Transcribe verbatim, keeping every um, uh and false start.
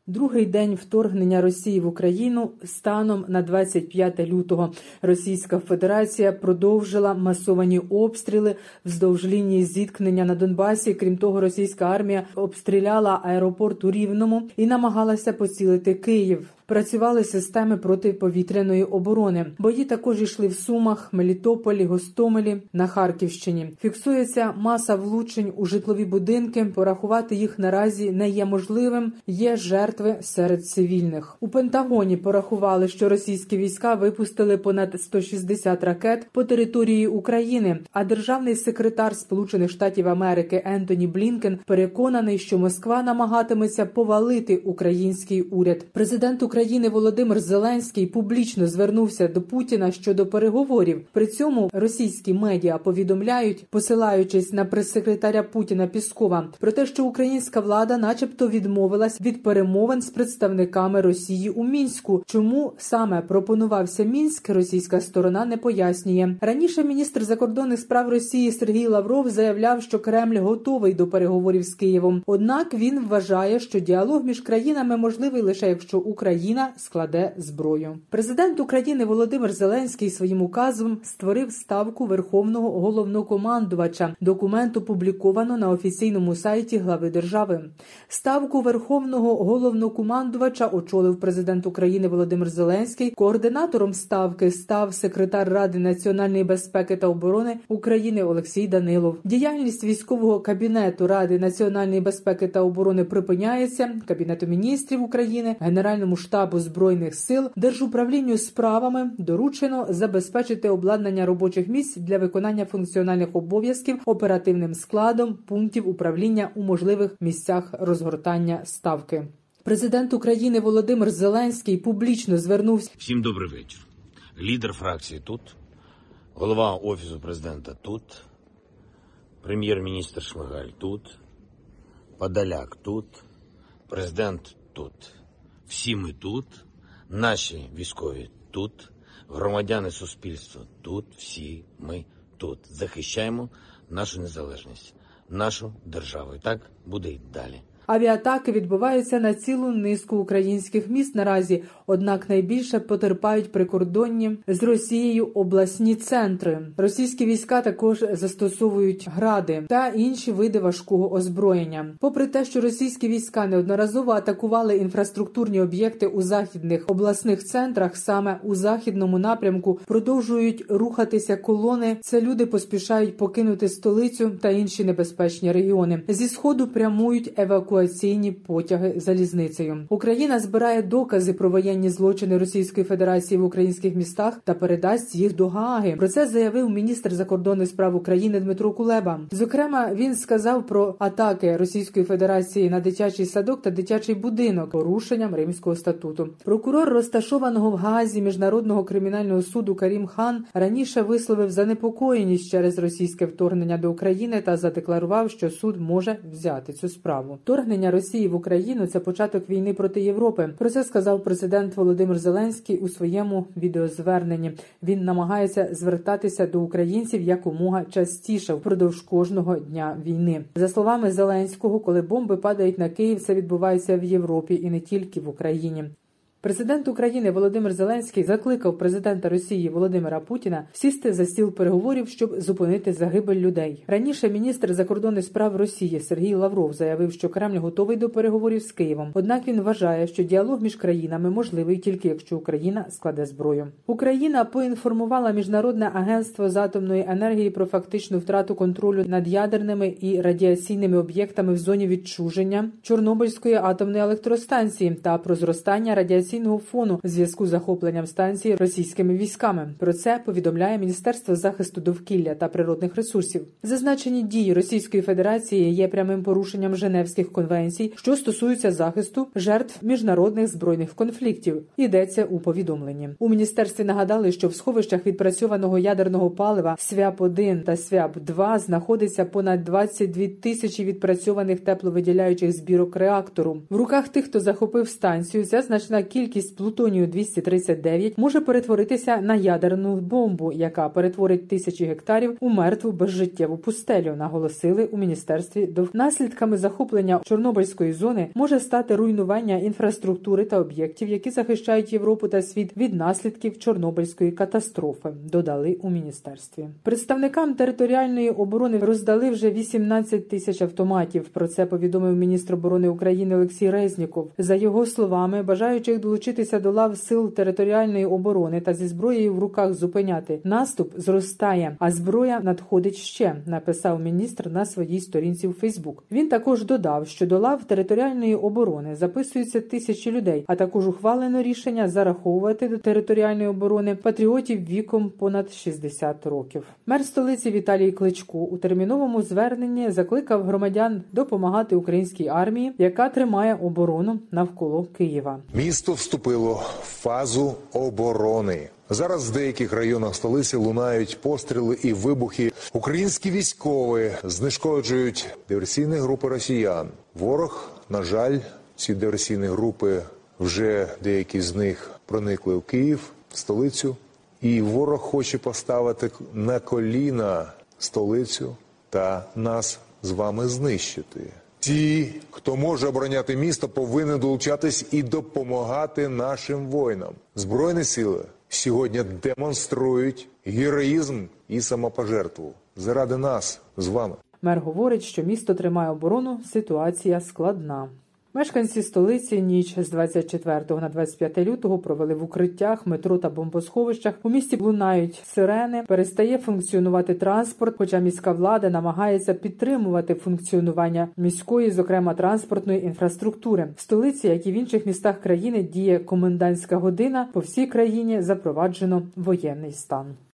Другий день вторгнення Росії в Україну станом на двадцять п'яте лютого. Російська Федерація продовжила масовані обстріли вздовж лінії зіткнення на Донбасі. Крім того, російська армія обстріляла аеропорт у Рівному і намагалася поцілити Київ. Працювали системи протиповітряної оборони. Бої також йшли в Сумах, Мелітополі, Гостомелі, на Харківщині. Фіксується маса влучень у житлові будинки. Порахувати їх наразі не є можливим. Є жертви серед цивільних. У Пентагоні порахували, що російські війська випустили понад сто шістдесят ракет по території України. А державний секретар Сполучених Штатів Америки Ентоні Блінкен переконаний, що Москва намагатиметься повалити український уряд. Президент України України Володимир Зеленський публічно звернувся до Путіна щодо переговорів. При цьому російські медіа повідомляють, посилаючись на прес-секретаря Путіна Піскова, про те, що українська влада начебто відмовилась від перемовин з представниками Росії у Мінську. Чому саме пропонувався Мінськ, російська сторона не пояснює. Раніше міністр закордонних справ Росії Сергій Лавров заявляв, що Кремль готовий до переговорів з Києвом. Однак він вважає, що діалог між країнами можливий лише якщо Україна Україна складе зброю. Президент України Володимир Зеленський своїм указом створив ставку Верховного головнокомандувача. Документ опубліковано на офіційному сайті глави держави. Ставку Верховного головнокомандувача очолив президент України Володимир Зеленський. Координатором ставки став секретар Ради національної безпеки та оборони України Олексій Данилов. Діяльність військового кабінету Ради національної безпеки та оборони припиняється. Кабінету міністрів України, Генеральному штабу Збройних сил, Держуправлінню справами доручено забезпечити обладнання робочих місць для виконання функціональних обов'язків оперативним складом пунктів управління у можливих місцях розгортання ставки. Президент України Володимир Зеленський публічно звернувся. Всім добрий вечір. Лідер фракції тут, голова Офісу президента тут, прем'єр-міністр Шмигаль тут, Подоляк тут, президент тут. Всі ми тут, наші військові тут, громадяни суспільства тут, всі ми тут. Захищаємо нашу незалежність, нашу державу. І так буде й далі. Авіатаки відбуваються на цілу низку українських міст наразі, однак найбільше потерпають прикордонні з Росією обласні центри. Російські війська також застосовують гради та інші види важкого озброєння. Попри те, що російські війська неодноразово атакували інфраструктурні об'єкти у західних обласних центрах, саме у західному напрямку продовжують рухатися колони. Це люди поспішають покинути столицю та інші небезпечні регіони. Зі сходу прямують евакуації. Евакуаційні потяги залізницею. Україна збирає докази про воєнні злочини Російської Федерації в українських містах та передасть їх до Гааги. Про це заявив міністр закордонних справ України Дмитро Кулеба. Зокрема, він сказав про атаки Російської Федерації на дитячий садок та дитячий будинок порушенням Римського статуту. Прокурор розташованого в Гаазі Міжнародного кримінального суду Карім Хан раніше висловив занепокоєність через російське вторгнення до України та задекларував, що суд може взяти цю справу. Вторгнення Росії в Україну – це початок війни проти Європи. Про це сказав президент Володимир Зеленський у своєму відеозверненні. Він намагається звертатися до українців якомога частіше впродовж кожного дня війни. За словами Зеленського, коли бомби падають на Київ, це відбувається в Європі і не тільки в Україні. Президент України Володимир Зеленський закликав президента Росії Володимира Путіна сісти за стіл переговорів, щоб зупинити загибель людей. Раніше міністр закордонних справ Росії Сергій Лавров заявив, що Кремль готовий до переговорів з Києвом. Однак він вважає, що діалог між країнами можливий тільки якщо Україна складе зброю. Україна поінформувала Міжнародне агентство з атомної енергії про фактичну втрату контролю над ядерними і радіаційними об'єктами в зоні відчуження Чорнобильської атомної електростанції та про зростання радіаційної фону в зв'язку з захопленням станції російськими військами. Про це повідомляє Міністерство захисту довкілля та природних ресурсів. Зазначені дії Російської Федерації є прямим порушенням Женевських конвенцій, що стосуються захисту жертв міжнародних збройних конфліктів. Йдеться у повідомленні. У міністерстві нагадали, що в сховищах відпрацьованого ядерного палива свяп один та свяп два знаходиться понад двадцять дві тисячі відпрацьованих тепловиділяючих збірок реактору. В руках тих, хто захопив станцію, ця значна кількість кількість плутонію двісті тридцять дев'ять може перетворитися на ядерну бомбу, яка перетворить тисячі гектарів у мертву безжиттєву пустелю, наголосили у міністерстві. Наслідками захоплення Чорнобильської зони може стати руйнування інфраструктури та об'єктів, які захищають Європу та світ від наслідків Чорнобильської катастрофи, додали у міністерстві. Представникам територіальної оборони роздали вже вісімнадцять тисяч автоматів. Про це повідомив міністр оборони України Олексій Резніков. За його словами, бажаючих долучитися до лав сил територіальної оборони та зі зброєю в руках зупиняти наступ зростає, а зброя надходить ще, написав міністр на своїй сторінці у Фейсбук. Він також додав, що до лав територіальної оборони записуються тисячі людей, а також ухвалено рішення зараховувати до територіальної оборони патріотів віком понад шістдесят років. Мер столиці Віталій Кличко у терміновому зверненні закликав громадян допомагати українській армії, яка тримає оборону навколо Києва. Місто вступило в фазу оборони. Зараз в деяких районах столиці лунають постріли і вибухи. Українські військові знешкоджують диверсійні групи росіян. Ворог, на жаль, ці диверсійні групи, вже деякі з них проникли в Київ, в столицю. І ворог хоче поставити на коліна столицю та нас з вами знищити. Ті, хто може обороняти місто, повинні долучатись і допомагати нашим воїнам. Збройні сили сьогодні демонструють героїзм і самопожертву заради нас з вами. Мер говорить, що місто тримає оборону, ситуація складна. Мешканці столиці ніч з двадцять четвертого на двадцять п'яте лютого провели в укриттях, метро та бомбосховищах. У місті лунають сирени, перестає функціонувати транспорт, хоча міська влада намагається підтримувати функціонування міської, зокрема транспортної інфраструктури. В столиці, як і в інших містах країни, діє комендантська година. По всій країні запроваджено воєнний стан.